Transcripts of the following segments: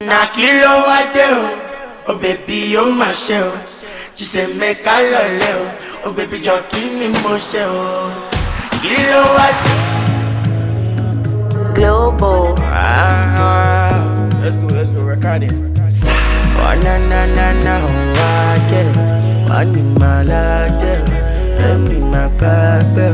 Na kilo wa de oh baby oh my shell. She say make I love oh baby jockey me mo shell. Kilo wa Global. Let's go record it. Oh na na na na, oh I get it. Money my life, let me my papa.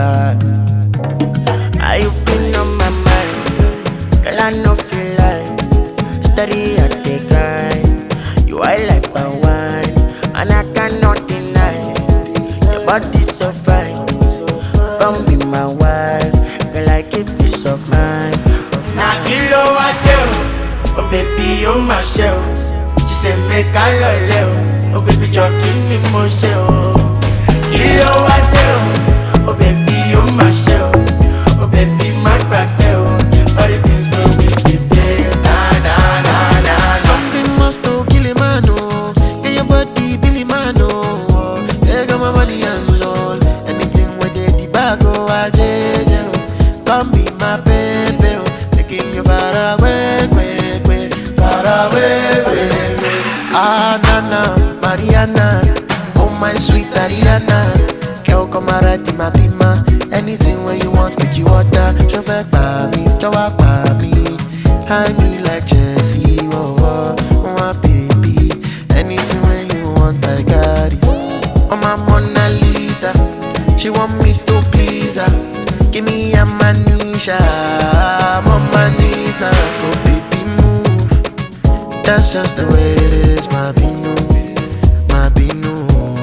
You been on my mind, girl I no feel like steady at the grind. You I like my wine, and I cannot deny it. Your body's so fine, come be my wife, girl I give peace of mind. Na kilo wa de oh baby oh my shell. She say make I love oh baby jockey me mo shell. Kilo wa de oh baby oh my shell. Oh baby my back there all the things that we did. Na na na na. Something must to kill a man, oh. Get your body, Billy man, oh. Take my money and all. Anything with the bag, oh, I oh. Come be my baby, oh. Taking you far away, far away, Ah, Nana, Mariana, oh my sweet Ariana. Girl, come around in my bima. Anything where you want, make you order. Chauffeur, baby, Joa, baby. Hide me like Jesse, oh, oh, my baby. Anything where you want, I got it. Oh, my Mona Lisa, she want me to please her. Give me a manisha, I'm on my knees now. Oh, baby, move. That's just the way it is, my binu, my binu.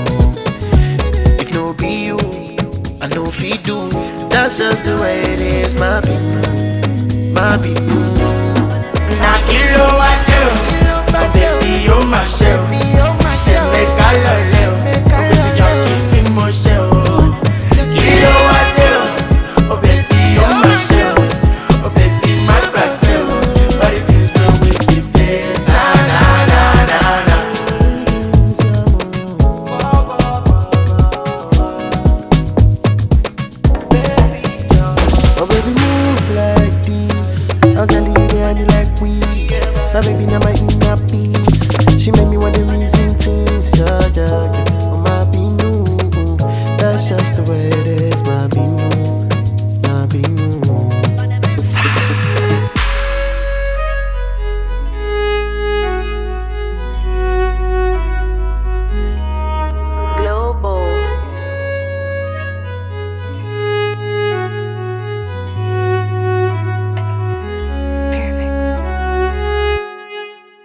If no be you, I know if you do. That's just the way it is, my binu, my binu.